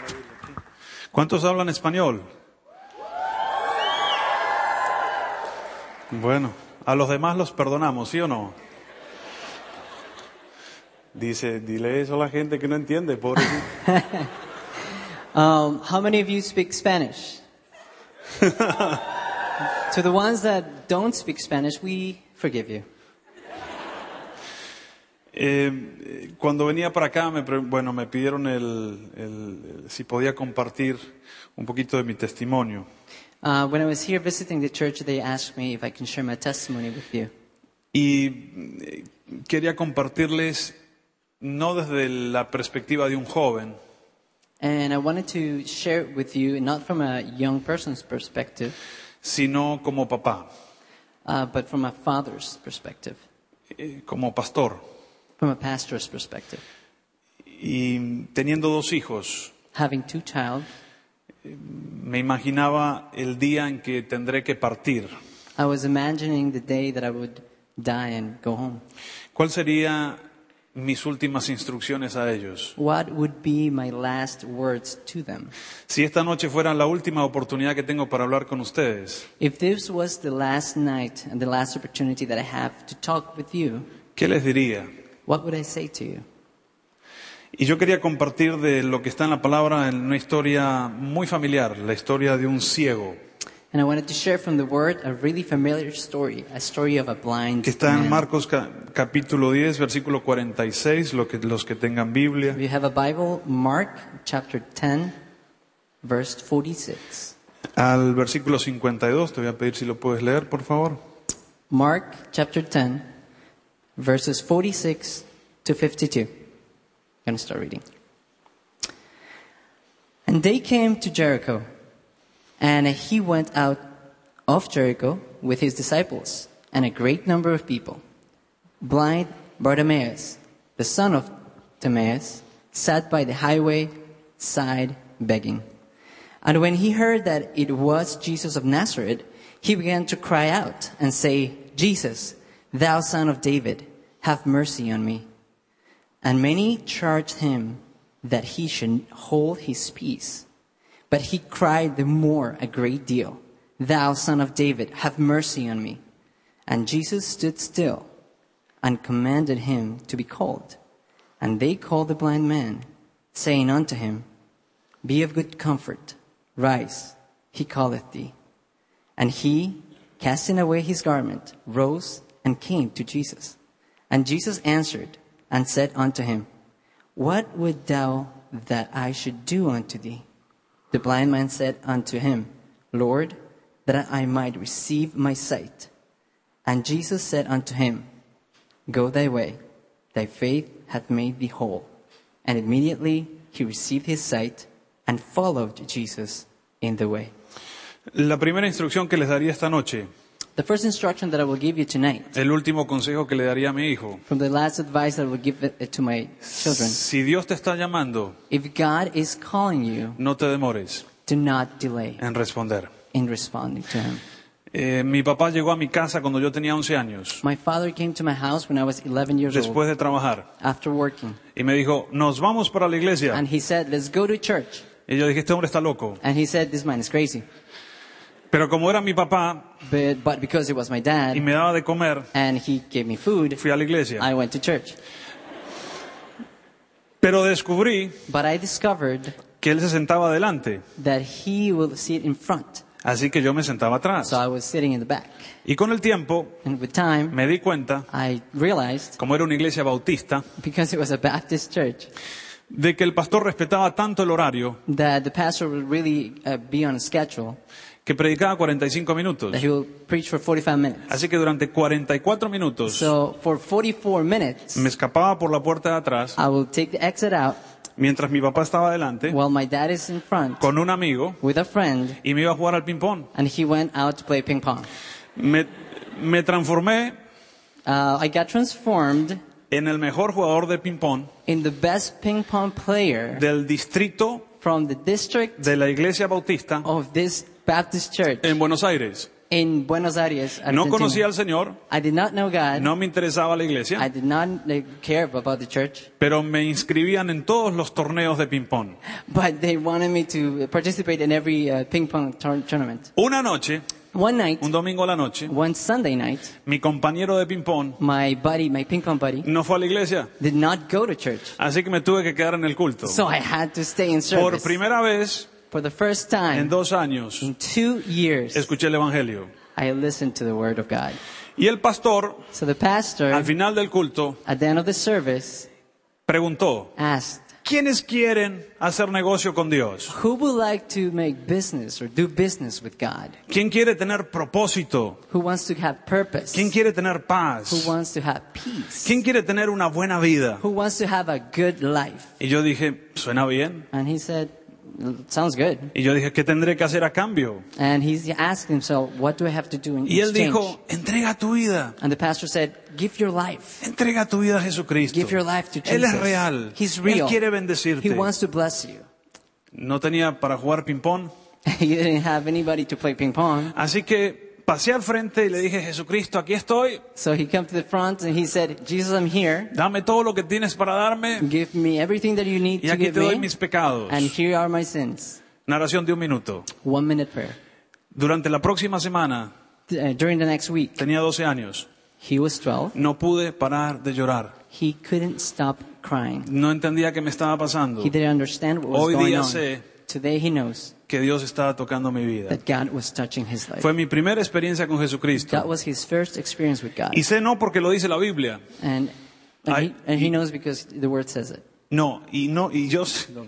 ¿Cuántos hablan español? Bueno, a los demás los perdonamos, ¿sí o no? Dile eso a la gente que no entiende, pobre. How many of you speak Spanish? To the ones that don't speak Spanish, we forgive you. Cuando venía para acá, me pidieron si podía compartir un poquito de mi testimonio. When I was here visiting the church, they asked me if I can share my testimony with you. Y quería compartirles no desde la perspectiva de un joven, And I wanted to share it with you, not from a young person's perspective, sino como papá, but from a father's perspective, como pastor. from a pastor's perspective. Y teniendo 2 hijos, Having 2 children, me imaginaba el día en que tendré que partir. I was imagining the day that I would die and go home. ¿Cuál sería mis últimas instrucciones a ellos? What would be my last words to them? Si esta noche fuera la última oportunidad que tengo para hablar con ustedes, If this was the last night and the last opportunity that I have to talk with you, ¿qué les diría? what would I say to you? Y yo quería compartir de lo que está en la palabra en una historia muy familiar, la historia de un ciego, And I wanted to share from the Word a really familiar story, a story of a blind que está en man. Marcos capítulo 10, versículo 46, los que tengan Biblia. If you have a Bible, Mark chapter 10, verse 46. Al versículo 52, te voy a pedir si lo puedes leer, por favor. Mark chapter 10, verses 46 to 52. I'm going to start reading. And they came to Jericho, and he went out of Jericho with his disciples and a great number of people. Blind Bartimaeus, the son of Timaeus, sat by the highway side begging. And when he heard that it was Jesus of Nazareth, he began to cry out and say, Jesus, thou son of David, have mercy on me. And many charged him that he should hold his peace. But he cried the more a great deal, Thou son of David, have mercy on me. And Jesus stood still and commanded him to be called. And they called the blind man, saying unto him, Be of good comfort, rise, he calleth thee. And he, casting away his garment, rose and came to Jesus. And Jesus answered and said unto him, What would thou that I should do unto thee? The blind man said unto him, Lord, that I might receive my sight. And Jesus said unto him, Go thy way, thy faith hath made thee whole. And immediately he received his sight and followed Jesus in the way. La primera instrucción que les daría esta noche, The first instruction that I will give you tonight, el último consejo que le daría a mi hijo, from the last advice that I will give it to my children, si Dios te está llamando, if God is calling you, no te demores do not delay en responder. in responding to him. Mi papá llegó a mi casa cuando yo tenía 11 años, My father came to my house when I was 11 years old, después de trabajar, after working. y me dijo, nos vamos para la iglesia. And he said, let's go to church. Y yo dije, este hombre está loco. And he said, this man is crazy. Pero como era mi papá But because it was my dad, y me daba de comer, and he gave me food, fui a la iglesia. I went to church. Pero descubrí But I discovered que él se sentaba adelante, that he will sit in front. así que yo me sentaba atrás. So I was sitting in the back. Y con el tiempo And with time, me di cuenta, I realized, como era una iglesia bautista, because it was a Baptist church, de que el pastor respetaba tanto el horario that the pastor would really be on a schedule, que predicaba 45 minutos. that he will preach for 45 minutes. Así que durante 44 minutos So for 44 minutes, me escapaba por la puerta de atrás I will take the exit out mientras mi papá estaba adelante while my dad is in front con un amigo with a friend, y me iba a jugar al ping-pong. and he went out to play ping pong. Me transformé I got transformed en el mejor jugador de ping-pong in the best ping pong player del distrito from the district de la iglesia bautista of this Baptist church en Buenos Aires. in Buenos Aires, No Argentina. conocía al Señor, I did not know God. no me interesaba la I iglesia, did not care about the church. pero me inscribían en todos los torneos de ping-pong. But they wanted me to participate in every ping pong tournament. Una noche, One night, un domingo a la noche, one Sunday night, mi compañero de ping-pong my ping pong buddy, no fue a la iglesia, did not go to church. así que me tuve que quedar en el culto. So I had to stay in Por service. primera vez For the first en time 2 años in 2 years, escuché el Evangelio. I listened to the word of God. Y el pastor, So the pastor, al final del culto, at the end of the service, preguntó, asked, ¿quiénes quieren hacer negocio con Dios? who would like to make business or do business with God? ¿Quién quiere tener propósito? Who wants to have purpose? ¿Quién quiere tener Who paz? wants to have peace? ¿Quién quiere tener una buena vida? Who wants to have a good life? Y yo dije, ¿suena bien? And he said, sounds good. Y yo dije, ¿qué tendré que hacer a cambio? And he asked himself, what do I have to do in Y él exchange? dijo, entrega tu vida. And the pastor said, give your life. Entrega tu vida a Jesucristo. Give your life to Jesus. Él es real. He's Él real. quiere He bendecirte. wants to bless you. No tenía para jugar ping-pong. He didn't have anybody to play ping pong. Así que pasé al frente y le dije, Jesucristo, aquí estoy. So he came to the front and he said, Jesus, I'm here. Dame todo lo que tienes para darme. Give me everything that you need Y to aquí give te doy me. mis pecados. And here are my sins. Narración de 1 minuto. 1 minute prayer. Durante la próxima semana, During the next week, tenía 12 años. he was 12. No pude parar de llorar. He couldn't stop crying. No entendía qué me estaba pasando. He didn't understand what was Hoy going día on. sé Today he knows que Dios estaba tocando mi vida. that God was touching his life. Fue mi primera experiencia con That Jesucristo. was his first experience with God. Y sé no porque lo dice la Biblia. And he knows because the word says it. No, y yo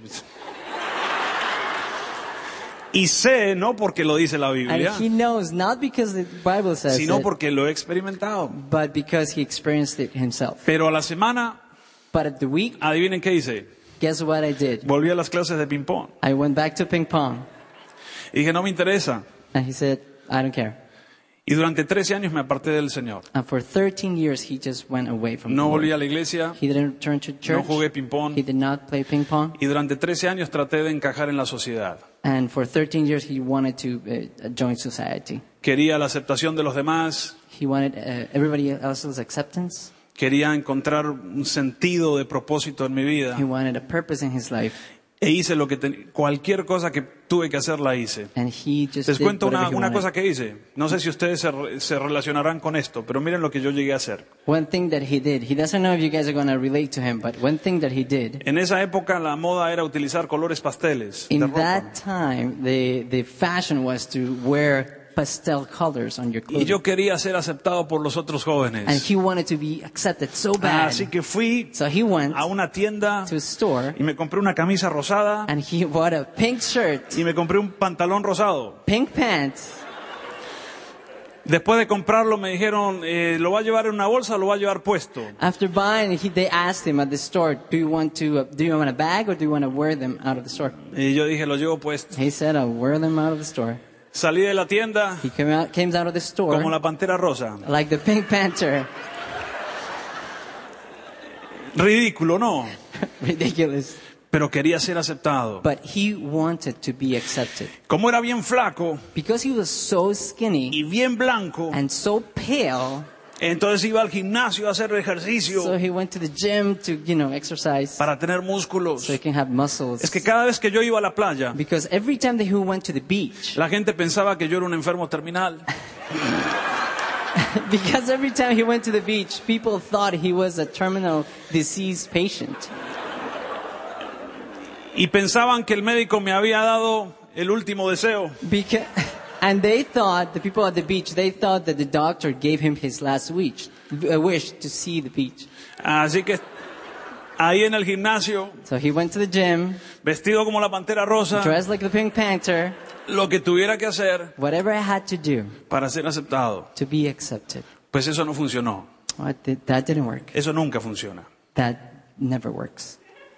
y sé no porque lo dice la And Biblia, he knows not because the Bible says sino it, porque lo he experimentado. but because he experienced it himself. Pero a la semana, But at the week, adivinen qué hice. guess what I did? Volví a las clases de ping pong. I went back to ping pong. Y dije, no me interesa. And he said, I don't care. Y durante 13 años me aparté del Señor. And for 13 years, he just went away from No the volví Lord. a la iglesia, He didn't return to no church. jugué ping pong. He did not play ping pong. Y durante 13 años traté de encajar en la sociedad. And for 13 years, he wanted to join society. Quería la aceptación de los demás. He wanted everybody else's acceptance. Quería encontrar un sentido de propósito en mi vida. He wanted a purpose in his life. E hice lo que cualquier cosa que tuve que hacer la hice. And he just Les did cuento whatever he una wanted. cosa que hice. No sé si ustedes se relacionarán con esto, pero miren lo que yo llegué a hacer. One thing that he did, he doesn't know if you guys are going to relate to him, but one thing that he did, En esa época la moda era utilizar colores pasteles de in ropa. that time, the fashion was to wear pastel colors on your Y clothes. yo quería ser aceptado por los otros And jóvenes. he wanted to be accepted so bad. Así que fui So he went a una tienda to a store y me compré una camisa rosada and he bought a pink shirt, y me compré un pantalón rosado. pink pants. Después de comprarlo me dijeron, ¿lo va a llevar en una bolsa o lo va a llevar puesto? After buying, they asked him at the store, do you want a bag or do you want to wear them out of the store? Y yo dije, lo llevo puesto. He said, I'll wear them out of the store. Salí de la tienda He came out of the store como la pantera rosa. like the Pink Panther. Ridículo, ¿no? Ridiculous. Pero quería ser aceptado. But he wanted to be accepted. Como era bien flaco Because he was so skinny y bien blanco, and so pale, entonces iba al gimnasio a hacer so ejercicio he went to the gym to, exercise para tener músculos. so he can have muscles. Es que cada vez que yo iba a la playa, Because every time that he went to the beach, la gente pensaba que yo era un enfermo terminal. because every time he went to the beach, people thought he was a terminal disease patient. Y pensaban que el médico me había dado el último deseo. And they thought, the people at the beach, they thought that the doctor gave him his last wish to see the beach. Así que ahí en el gimnasio, So he went to the gym, vestido como la pantera rosa, dressed like the Pink Panther, lo que tuviera que hacer whatever I had to do para ser aceptado. to be accepted. Pues eso no funcionó. That didn't work. Eso nunca funciona. That never works.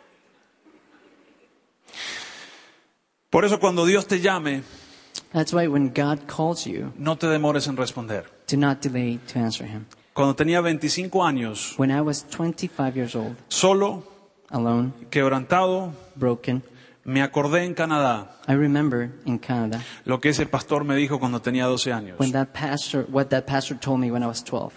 Por eso cuando Dios te llame, That's why when God calls you, no te demores en responder. do not delay to answer him. Cuando tenía 25 años, When I was 25 years old, solo, alone, quebrantado, broken, Me acordé en Canadá I remember in Canada lo que ese pastor me dijo cuando tenía 12 años. what that pastor told me when I was 12.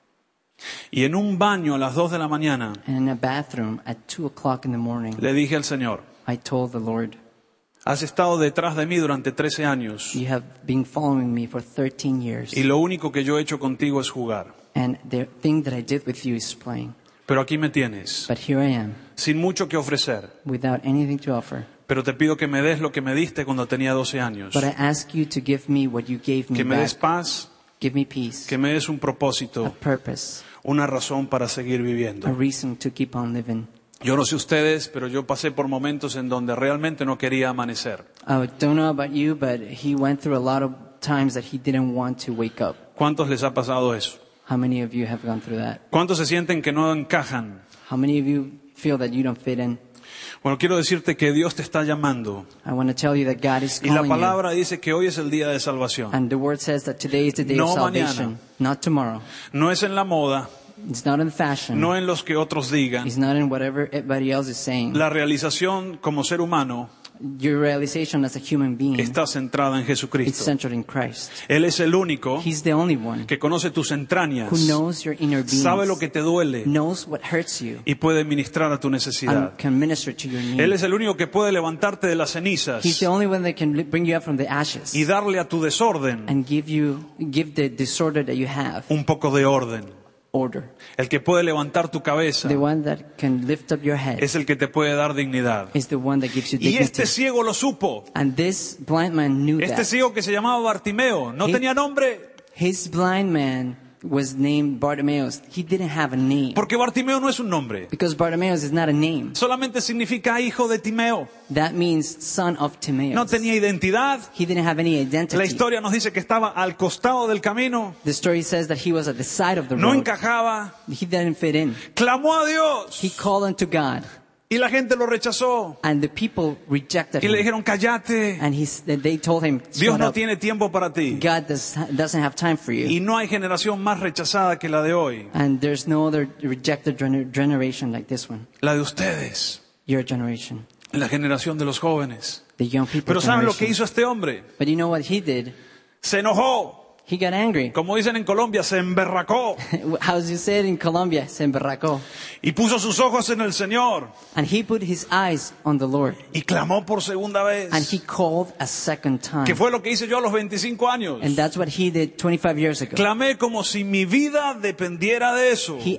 Y en un baño a las 2 de la mañana And in a bathroom at 2 o'clock in the morning, le dije al Señor, I told the Lord, has estado detrás de mí durante 13 años you have been following me for 13 years. y lo único que yo he hecho contigo es jugar. And the thing that I did with you is playing. Pero aquí me tienes, But here I am, sin mucho que ofrecer. without anything to offer. Pero te pido que me des lo que me diste cuando tenía 12 años. But I ask you to give me what you gave me Que me des back. paz, Give me peace, que me des un a propósito, purpose, una razón para seguir a viviendo. reason to keep on living. Yo no sé ustedes, pero yo pasé por momentos en donde realmente no quería amanecer. I don't know about you, but he went through a lot of times that he didn't want to wake up. ¿Cuántos les ha pasado eso? How many of you have gone through that? ¿Cuántos se sienten que no encajan? How many of you feel that you don't fit in? Bueno, quiero decirte que Dios te está llamando. I want to tell you that God is Y la calling you. palabra dice que hoy es el día de salvación. And the word says that today is the day No of salvation, mañana. not tomorrow. No es en la moda, It's not in fashion. no en los que otros digan. It's not in whatever everybody else is saying. La realización como ser humano Your realization as a human being está centrada en is Jesucristo. centered in Christ. Él es el único He's the only one que conoce tus entrañas, who knows your inner beings, sabe lo que te duele knows what hurts you, y puede ministrar a tu necesidad. and can minister to your Él needs. es el único que puede levantarte de las cenizas He's the only one that can bring you up from the ashes y darle a tu desorden and give the disorder that you have un poco de orden. order. El que puede levantar tu cabeza The one that can lift up your head es el que te puede dar dignidad. is the one that gives you Y dignity. este ciego lo supo. And this blind man knew Este that. ciego que se llamaba Bartimeo no He- tenía nombre His blind man was named Bartimaeus. He didn't have a name porque Bartimeo no es un nombre. because Bartimaeus is not a name. Solamente significa hijo de Timeo. That means son of Timaeus. No tenía identidad. He didn't have any La identity. historia nos dice que estaba al costado del camino. The story says that he was at the side of the No road. encajaba. He didn't fit in. Clamó a Dios. He called unto God, Y la gente lo rechazó. and the people rejected Y le him. dijeron, cállate. And they told him, Dios shut no up. tiene tiempo para ti. God doesn't have time for you. Y no hay generación más rechazada que la de hoy. And there's no other rejected generation like this one. La de ustedes. Your generation. La generación de los jóvenes. The young people Pero ¿saben lo que generation. hizo este hombre? But you know what he did? Se enojó. He got angry. Como dicen en Colombia, se emberracó. How you say it in Colombia, se emberracó. Y puso sus ojos en el Señor. And he put his eyes on the Lord. Y clamó por segunda vez. And he called a second time. Que fue lo que hice yo a los 25 años. And that's what he did 25 years ago. Clamé como si mi vida dependiera de eso. He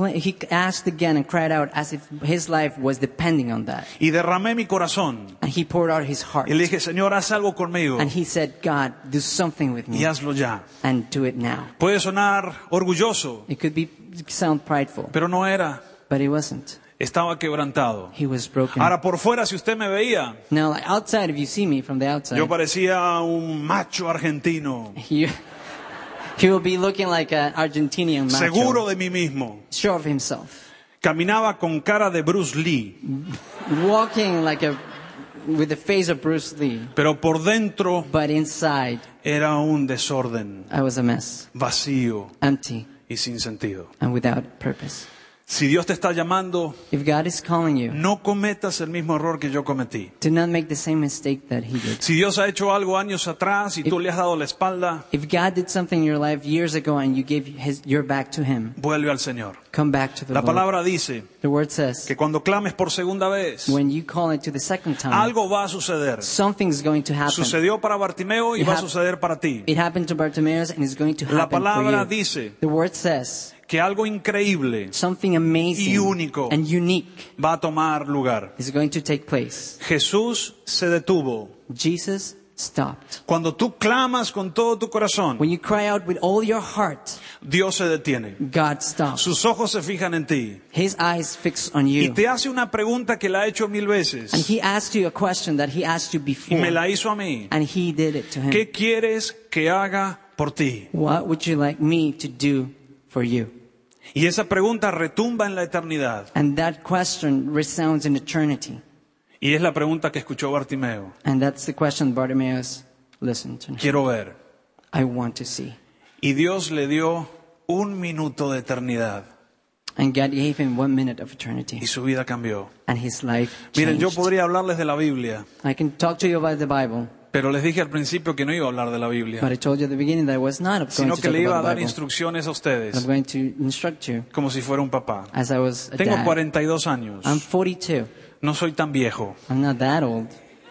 asked again and cried out as if his life was depending on that. Y derramé mi corazón. And he poured out his heart. Y le dije, Señor, haz algo conmigo. And he said, God, do something with Y me. hazlo ya. And do it now. Puede sonar orgulloso, It could sound prideful, pero no era. but it wasn't. Estaba quebrantado. He was broken. Ahora por fuera, si usted me veía, Now, like outside, if you see me from the outside, yo parecía un macho argentino, he will be looking like an Argentinian macho, seguro de mí mismo. sure of himself, Caminaba con cara de Bruce Lee, walking with the face of Bruce Lee, pero por dentro but inside, era un desorden, I was a mess, vacío empty, y sin sentido. and without purpose. Si Dios te está llamando, If God is calling you, no cometas el mismo error que yo cometí. do not make the same mistake that he did. Si Dios ha hecho algo años atrás y tú le has dado la espalda, If God did something in your life years ago and you gave your back to him, vuelve al Señor. come back to the La Lord. palabra dice The word says, que cuando clames por segunda vez, when you call it to the second time, algo va a suceder. something's going to happen. Sucedió para Bartimeo y It va a hap- suceder para ti. It happened to Bartimaeus and it's going to La happen palabra for you. dice The word says, que algo increíble something amazing y único and unique va a tomar lugar. is going to take place. Jesús se detuvo. Jesus stopped. Cuando tú clamas con todo tu corazón, When you cry out with all your heart, Dios se detiene. God stops. Sus ojos se fijan en ti. His eyes fix on Y you. te hace una pregunta que la ha hecho 1000 veces. And he asked you a question that he asked you Y before. me la hizo a mí. And he did it to him. ¿Qué quieres que haga por ti? What would you like me to do for you? Y esa pregunta retumba en la eternidad. And that question resounds in eternity. Y es la pregunta que escuchó Bartimeo. And that's the question Bartimaeus listened to. Quiero ver. I want to see. Y Dios le dio 1 minuto de eternidad. And God gave him 1 minute of eternity. y su vida cambió. And his life Miren, yo changed. podría hablarles de la Biblia, I can talk to you about the Bible, pero les dije al principio que no iba a hablar de la Biblia, but I told you at the beginning that I was not going sino to que talk le iba a about dar the Bible. instrucciones a I'm ustedes, going to instruct you como si fuera un papá. as I was a Tengo dad. 42 años, I'm 42. no soy tan viejo, I'm not that old,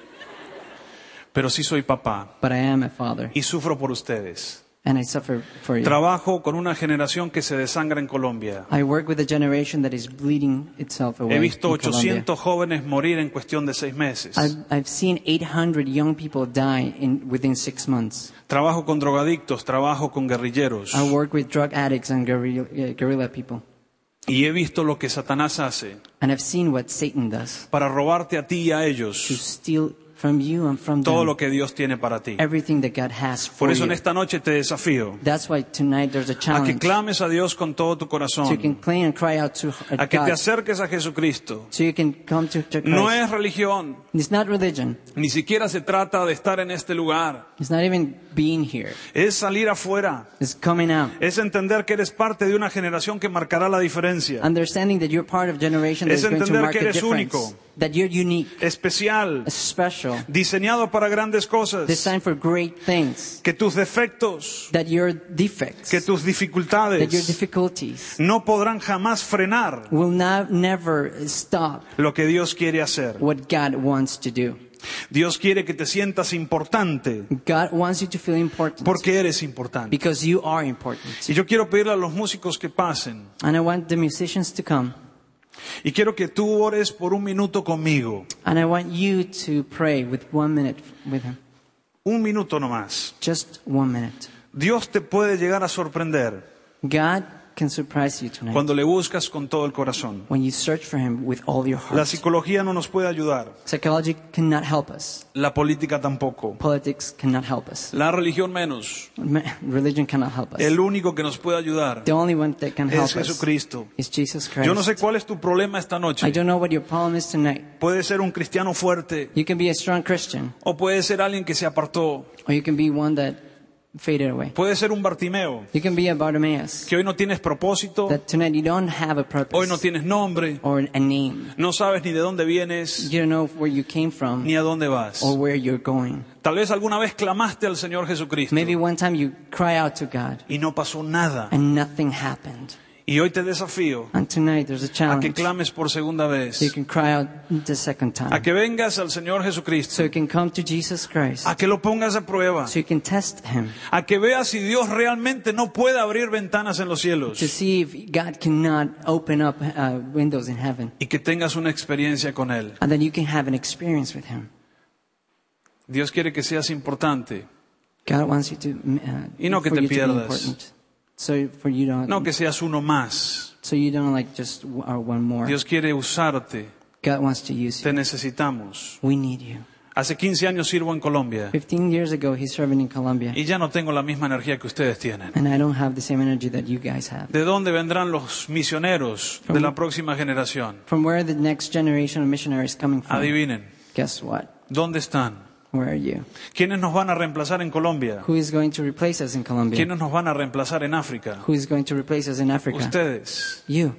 pero sí soy papá but I am a father. y sufro por ustedes. And I suffer for you. Trabajo con una generación que se desangra en Colombia. I work with a generation that is bleeding itself away He visto in Colombia. 800 jóvenes morir en cuestión de 6 meses. I've seen 800 young people die within 6 months. Trabajo con drogadictos, trabajo con guerrilleros. I work with drug addicts and guerrilla people. Y he visto lo que Satanás hace And I've seen what Satan does para robarte a ti y a to ellos steal from you and from todo them lo que Dios tiene para ti. everything that God has for Por eso you. en esta noche te desafío That's why tonight there's a a que challenge. clames a Dios con todo tu So you can corazón, claim and cry out to a que te God. acerques a Jesucristo. So you can come to Christ. No es religión, It's not religion. ni siquiera se trata de estar en este lugar. It's not even being here. Es salir afuera, It's coming out. es entender que eres parte de una generación que marcará la diferencia. Understanding that you're part of a generation that Es is going to entender mark que a eres difference. único. That you're unique, Especial, special, diseñado para grandes cosas, designed for great things. que tus defectos, That your defects, que tus that your dificultades difficulties no podrán jamás frenar will never stop lo que Dios quiere hacer. what God wants to do. Dios quiere que te sientas importante God wants you to feel important porque eres importante. because you are important. Y yo quiero pedirle a los músicos que pasen And I want the musicians to come. y quiero que tú ores por 1 minuto conmigo. And I want you to pray with 1 minute with him. 1 minuto nomás. Just 1 minute. Dios te puede llegar a sorprender God can surprise you tonight cuando le buscas con todo el corazón. when you search for him with all your La heart. psicología no nos puede ayudar, Psychology cannot help us. la política tampoco, Politics cannot help us. la religión menos. Religion cannot help us. El único que nos puede ayudar The only one that can help es us Jesucristo. is Jesus Christ. Yo no sé cuál es tu problema esta I noche. don't know what your problem is tonight. Puede ser un cristiano fuerte You can be a strong Christian, o puede ser alguien que se apartó. or you can be one that faded away. Puede ser un Bartimeo, You can be a Bartimaeus, que hoy no tienes propósito, that tonight you don't have a purpose hoy no tienes nombre, or a name. no sabes ni de dónde vienes You don't know where you came from ni a dónde vas. or where you're going. Tal vez alguna vez clamaste al Señor Jesucristo Maybe one time you cry out to God y no pasó nada. and nothing happened. Y hoy te desafío And tonight there's a a que challenge. clames por segunda vez, So you can cry out the second a time. que vengas al Señor Jesucristo, So you can come to Jesus Christ. a que lo pongas a prueba, So you can test Him a que veas si Dios realmente no puede abrir ventanas en los cielos to see if God cannot open up windows in heaven. y que tengas una experiencia con Él. And then you can have an experience with Him. Dios quiere que seas importante, God wants you to, Y no que for te you to be pierdas. important. So for you don't, no que seas uno más. so you don't like just one more. Dios quiere usarte, God wants to use te you. necesitamos. We need you. Hace 15 años sirvo en Colombia 15 years ago, he's serving in Colombia. y ya no tengo la misma energía que ustedes tienen. And I don't have the same energy that you guys have. ¿De dónde vendrán los misioneros de la próxima generación? From where the next generation of missionaries coming from? Adivinen, Guess what? ¿dónde están? Where are you? ¿Quiénes nos van a reemplazar en Colombia? Who is going to replace us in Colombia? ¿Quiénes nos van a reemplazar en África? Who is going to replace us in Africa? Ustedes. You.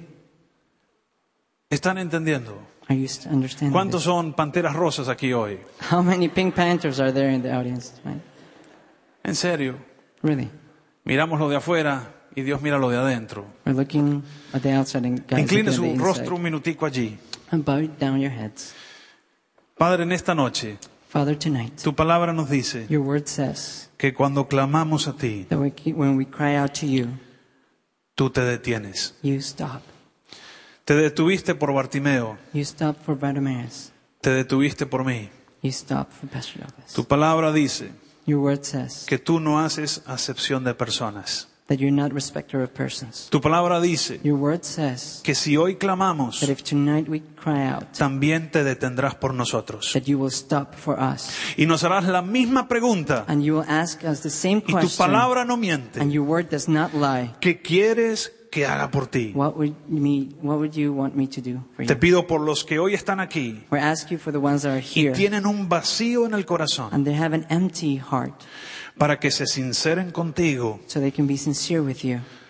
¿Están entendiendo? Are you understanding ¿Cuántos this? son panteras rosas aquí hoy? How many Pink Panthers are there in the audience tonight? En serio. Really? Miramos lo de afuera y Dios mira lo de adentro. We're looking at the outside and God's Incline looking at su the rostro inside. un minutico allí. And bow down your heads. Padre, en esta noche, Father, tonight, tu palabra nos dice your word says que cuando clamamos a ti, that when we cry out to you, tú te detienes. you stop. Te detuviste por Bartimeo, You stop for Bartimaeus. te detuviste por mí. You stop for Pastor Douglas. Tu palabra dice Your word says que tú no haces acepción de personas. that you're not respecter of persons. Tu palabra dice Your word says que si hoy clamamos, that if tonight we cry out, también te detendrás por nosotros. that you will stop for us. Y nos harás la misma pregunta. And you will ask us the same Y tu question. palabra no miente. And your word does not lie. ¿Qué quieres que haga por ti? What would you want me to do for Te you? pido por los que hoy están aquí We ask you for the ones that are y here tienen un vacío en el corazón, and they have an empty heart, para que se sinceren contigo so they can be sincere with you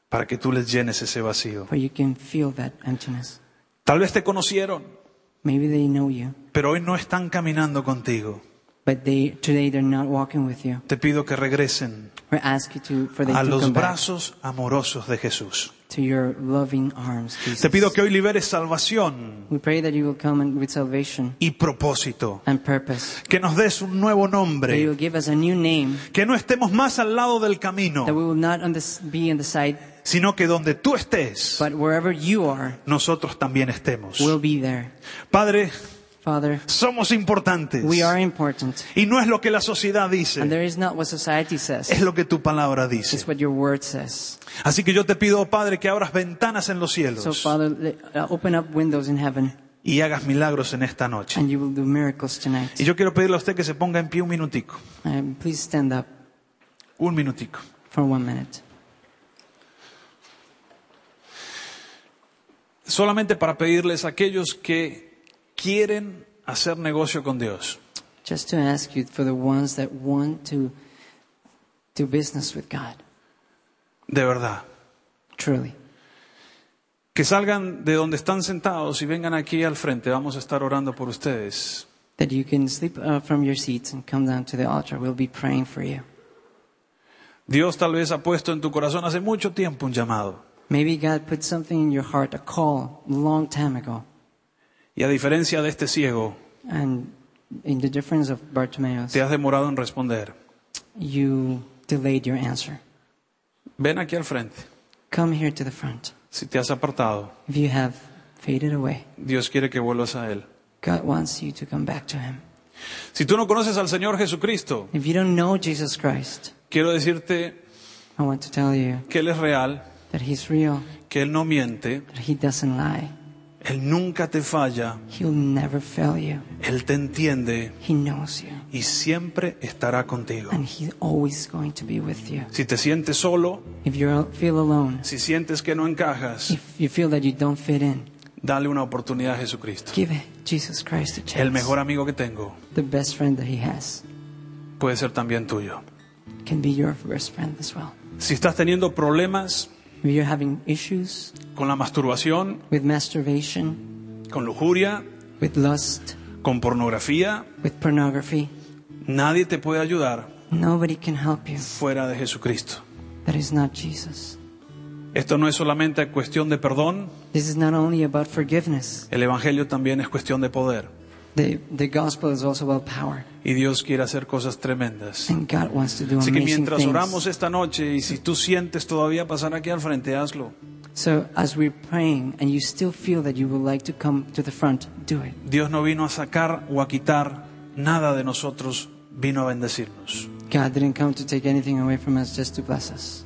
para que tú les llenes ese vacío. for you can feel that emptiness. Tal vez te conocieron, Maybe they know you, pero hoy no están caminando contigo. but today they're not walking with you. Te pido que regresen We ask you for them a to los come back brazos amorosos de Jesús. to your loving arms, Jesus. Te pido que hoy liberes salvación We pray that you will come with salvation y propósito. and purpose. Que nos des un nuevo That you nombre. will give us a new name. Que no estemos más al lado del camino, That we will not be on the side, sino que donde tú estés, but wherever you are, nosotros también estemos. we'll be there. Padre, Father, somos importantes. we are important. Y no es lo que la sociedad dice, And there is not what society says. es lo que tu palabra It's dice. what your word says. Así que yo te pido, Padre, que abras ventanas en los So, cielos Father, open up windows in heaven, y hagas milagros en esta noche. and you will do miracles tonight. Y yo quiero pedirle a usted que se ponga en pie un minutico. Please stand up Un minutico. for 1 minute. Solamente para pedirles a aquellos que quieren hacer negocio con Dios. Just to ask you for the ones that want to do business with God, De verdad. truly. Que salgan de donde están sentados y vengan aquí al frente. Vamos a estar orando por ustedes. That you can sleep from your seats and come down to the altar. We'll be praying for you. Dios tal vez ha puesto en tu corazón hace mucho tiempo un llamado. Maybe God put something in your heart, a call, a long time ago. Y a diferencia de este ciego, And in the difference of Bartimaeus, te has demorado en responder. you delayed your answer. Ven aquí al frente. Come here to the front. Si te has apartado, If you have faded away, Dios quiere que vuelvas a Él. God wants you to come back to Him. Si tú no conoces al Señor Jesucristo, If you don't know Jesus Christ, quiero decirte I want to tell you que Él es real, that He's real, que Él no miente, that He doesn't lie. Él nunca te falla, He'll never fail you. Él te entiende He knows you. y siempre estará contigo. And He's always going to be with you. Si te sientes solo, If you feel alone, si sientes que no encajas, if you feel that you don't fit in, dale una oportunidad a Jesucristo. give Jesus Christ a chance. El mejor amigo que tengo The best friend that He has puede ser también tuyo. can be your best friend as well. Si estás teniendo problemas If you're having issues con la masturbación, with masturbation, con lujuria, with lust, con pornografía, with pornography, nadie te puede ayudar nobody can help you. fuera de Jesucristo. That is not Jesus. Esto no es solamente cuestión de perdón, This is not only about forgiveness. el Evangelio también es cuestión de poder. The gospel is also about power. Y Dios quiere hacer cosas tremendas. And God wants to do Así que amazing mientras things. oramos esta noche y si tú sientes todavía pasar aquí al frente, hazlo. So as we're praying and you still feel that you would like to come to the front, do it. Dios no vino a sacar o a quitar nada de nosotros, vino a bendecirnos. God didn't come to take anything away from us, just to bless us.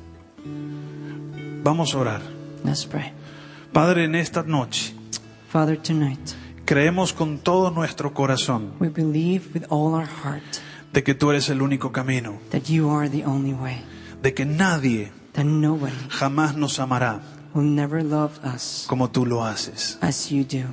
Vamos a orar. Let's pray. Padre, en esta noche Father, tonight, creemos con todo nuestro corazón we believe with all our heart de que tú eres el único camino, that you are the only way, de que nadie that nobody jamás nos amará will never love us como tú lo haces. as you do.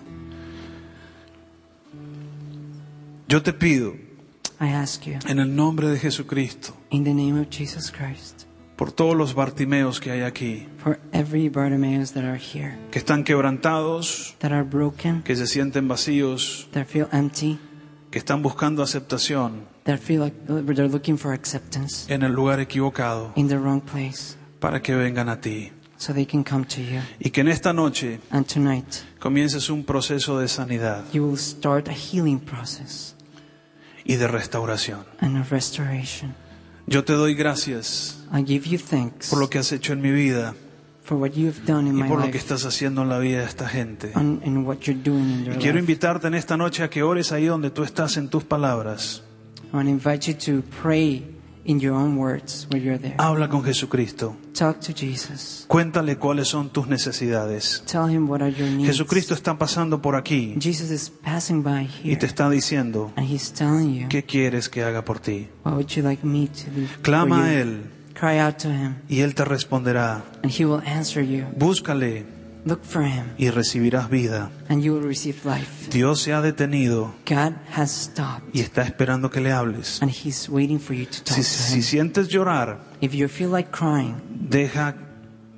Yo te pido, I ask you, en el nombre de Jesucristo, in the name of Jesus Christ, por todos los Bartimeos que hay aquí, for every Bartimaeus that are here, que están quebrantados, that are broken, que se sienten vacíos, that feel empty, que están buscando aceptación that feel like they're looking for acceptance en el lugar equivocado, in the wrong place, para que vengan a ti. so they can come to you. Y que en esta noche And tonight, comiences un proceso de sanidad you will start a healing process y de restauración. and a restoration. Yo te doy gracias I give you thanks por lo que has hecho en mi vida for what you have done in y my por lo que life estás haciendo en la vida de esta gente. and what you're doing in Y their quiero life. invitarte en esta noche a que ores ahí donde tú estás en tus palabras. I want to invite you to pray in your own words where you're there. Habla con Jesucristo. Talk to Jesus. Cuéntale cuáles son tus necesidades. Tell him what are your needs. Jesucristo está pasando por aquí Jesus is passing by y here te está diciendo, and he's telling you, ¿qué quieres que haga por ti? what would you like me to do Clama for a you? Él Cry out to him y Él te responderá. and he will answer you. Búscale Look for him y recibirás vida. and you will receive life. Dios se ha detenido God has stopped y está esperando que le hables. and he's waiting for you to talk Si to him. sientes llorar, If you feel like crying, deja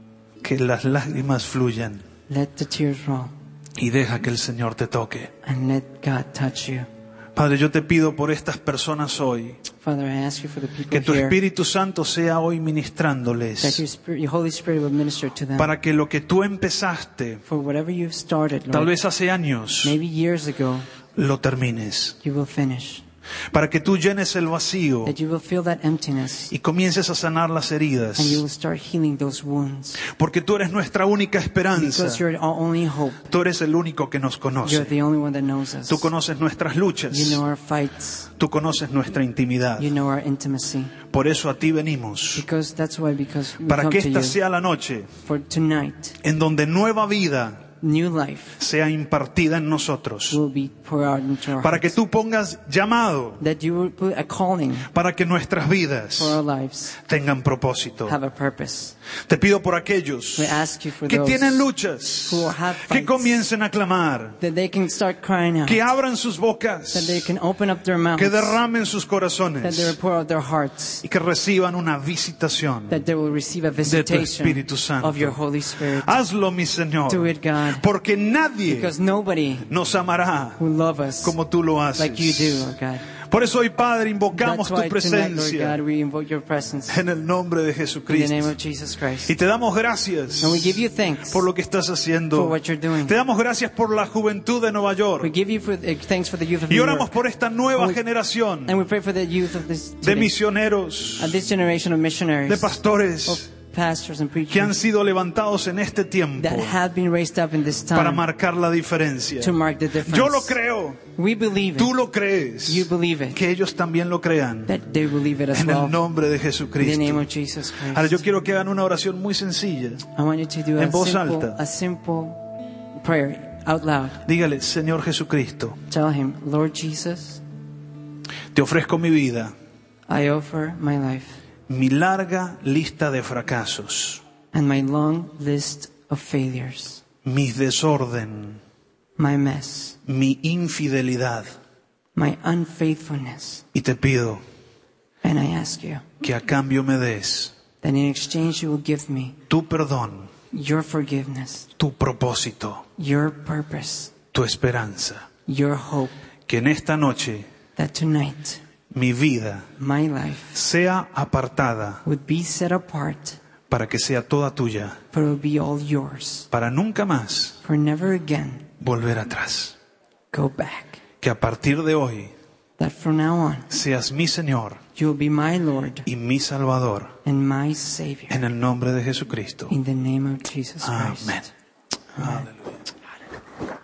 Que las lágrimas fluyan Let the tears roll. y deja que el Señor te toque. And let God touch you. Padre, yo te pido por estas personas hoy, Father, I ask you for the people que tu here, Espíritu Santo sea hoy that ministrándoles, your Holy Spirit will minister to them. para que lo que tú empezaste, For whatever you've started, tal Lord, vez hace años, maybe years ago, lo termines. you will finish. Para que tú llenes el vacío That you will feel that emptiness, y comiences a sanar las heridas. and you will start healing those wounds. Porque tú eres nuestra única esperanza. Because you're our only hope. Tú eres el único que nos You're conoce. the only one that knows us. Tú conoces nuestras luchas. You know our fights. Tú conoces nuestra intimidad. You know our intimacy. Por eso a ti venimos. Because we Para come que to esta you. sea la noche For tonight, en donde nueva vida new life sea impartida en nosotros. will be poured out into our Para que hearts. tú pongas llamado. That you will put a calling Para que nuestras vidas for our lives tengan propósito. have a purpose. Te pido por aquellos We ask you for que those tienen luchas, who have que fights, comiencen a clamar, that they can start crying out, que abran sus bocas, that they can open up their mouths, que derramen sus that they will corazones pour out their hearts, y que reciban una visitación. that they will receive a de tu visitation Espíritu Santo. of your Holy Spirit. Hazlo, mi Señor, Do it, God, porque nadie because nobody nos amará will love us como tú lo like you do, haces. Lord God. Por eso hoy, Padre, invocamos That's tu why tonight, Lord presencia God, we invoke your presence en el nombre de in the name Jesucristo. of Jesus Christ. Y te damos gracias And we give you thanks por lo que estás for haciendo. what you're doing. Te damos gracias por la juventud de Nueva We York. give you thanks for the youth of Y New oramos York. por esta nueva And generación we pray for the youth of this, de today, misioneros, this generation of missionaries, de of pastores pastors and que han preachers sido levantados en este tiempo that have been raised up in this para time marcar la diferencia. to mark the difference. Yo lo creo, We believe tú it. lo crees, You believe it. que ellos también lo crean That they believe it as en well. el nombre de In the name Jesucristo. of Jesus Christ. Ahora yo quiero que hagan una oración muy sencilla. I want you to do en voz simple, alta. a simple prayer out loud. Dígale, Señor Jesucristo, Tell him, Lord Jesus, te ofrezco mi vida, I offer my life mi larga lista de fracasos, and my long list of failures, mi desorden, my mess, mi infidelidad. my unfaithfulness. Y te pido And I ask you que a cambio me des that in exchange you will give me tu perdón, your forgiveness, tu propósito, your purpose, tu esperanza. your hope, Que en esta noche that tonight mi vida my life sea apartada would be set apart, para que sea toda tuya, for it will be all yours, para nunca más for never again volver atrás. go back. Que a partir de hoy That from now on seas mi Señor you will be my Lord y mi Salvador, and my Savior. en el nombre de Jesucristo. In the name of Jesus Christ. Amén. Amen. Aleluya.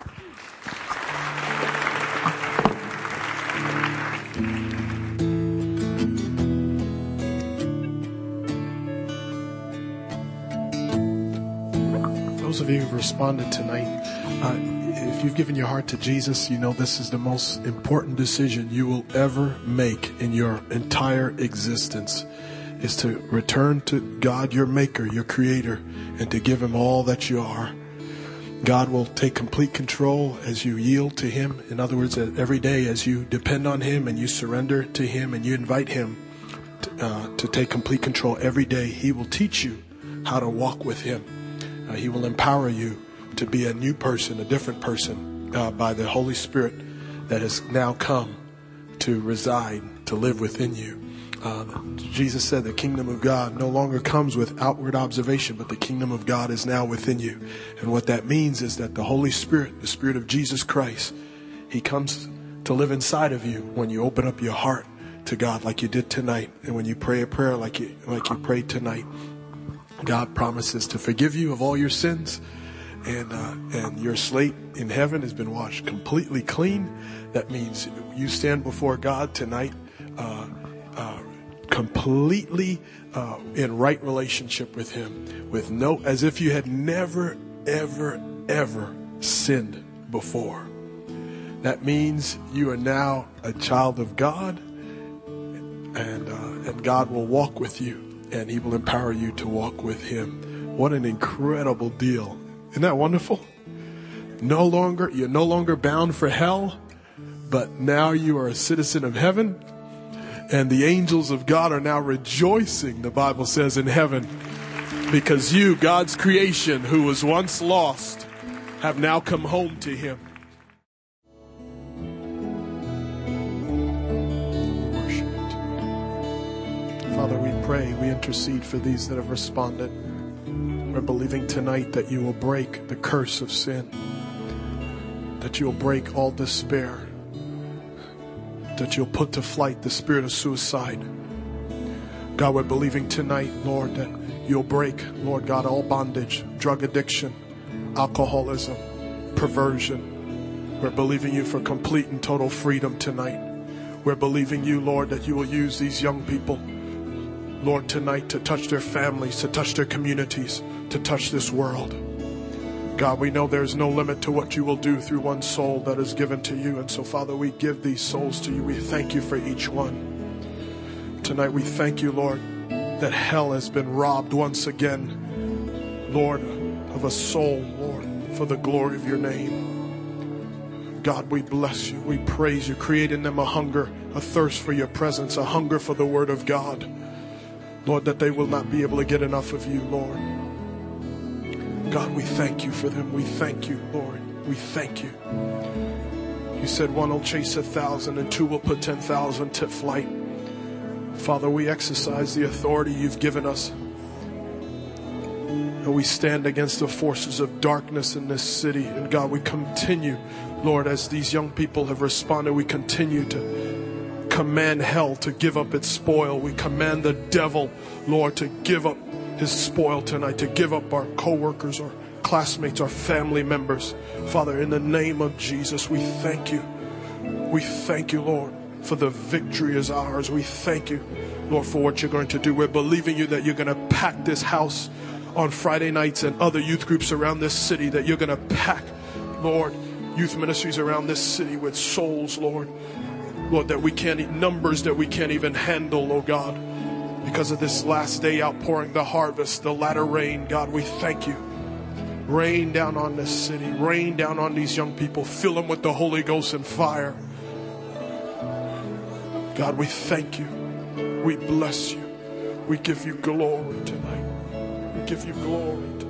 Those of you who've responded tonight, if you've given your heart to Jesus, you know this is the most important decision you will ever make in your entire existence, is to return to God, your maker, your creator, and to give him all that you are. God will take complete control as you yield to him. In other words, every day as you depend on him and you surrender to him and you invite him to take complete control every day, he will teach you how to walk with him. He will empower you to be a new person, a different person, by the Holy Spirit that has now come to reside, to live within you. Jesus said the kingdom of God no longer comes with outward observation, but the kingdom of God is now within you. And what that means is that the Holy Spirit, the Spirit of Jesus Christ, he comes to live inside of you when you open up your heart to God like you did tonight, and when you pray a prayer like you prayed tonight. God promises to forgive you of all your sins, and your slate in heaven has been washed completely clean. That means you stand before God tonight completely in right relationship with him, with as if you had never, ever, ever sinned before. That means you are now a child of God, and God will walk with you. And he will empower you to walk with him. What an incredible deal. Isn't that wonderful? You're no longer bound for hell, but now you are a citizen of heaven. And the angels of God are now rejoicing, the Bible says, in heaven Because you, God's creation, who was once lost, have now come home to him. Father, we pray, we intercede for these that have responded. We're believing tonight that you will break the curse of sin, that you'll break all despair, that you'll put to flight the spirit of suicide. God, we're believing tonight, Lord, that you'll break, Lord God, all bondage, drug addiction, alcoholism, perversion. We're believing you for complete and total freedom tonight. We're believing you, Lord, that you will use these young people, Lord, tonight to touch their families, to touch their communities, to touch this world. God, we know there's no limit to what you will do through one soul that is given to you. And so, Father, we give these souls to you. We thank you for each one. Tonight, we thank you, Lord, that hell has been robbed once again, Lord, of a soul, Lord, for the glory of your name. God, we bless you. We praise you. Create in them a hunger, a thirst for your presence, a hunger for the word of God. Lord, that they will not be able to get enough of you, Lord. God, we thank you for them. We thank you, Lord. We thank you. You said one will chase 1,000 and two will put 10,000 to flight. Father, we exercise the authority you've given us. And we stand against the forces of darkness in this city. And God, we continue, Lord, as these young people have responded, we continue to command hell to give up its spoil. We command the devil, Lord, to give up his spoil tonight, to give up our co-workers, our classmates, our family members. Father, in the name of Jesus, we thank you. We thank you, Lord, for the victory is ours. We thank you, Lord, for what you're going to do. We're believing you that you're going to pack this house on Friday nights and other youth groups around this city, that you're going to pack, Lord, youth ministries around this city with souls, Lord. Lord, that we can't, numbers that we can't even handle, oh God, because of this last day outpouring the harvest, the latter rain. God, we thank you. Rain down on this city, rain down on these young people, fill them with the Holy Ghost and fire. God, we thank you. We bless you. We give you glory tonight. We give you glory tonight.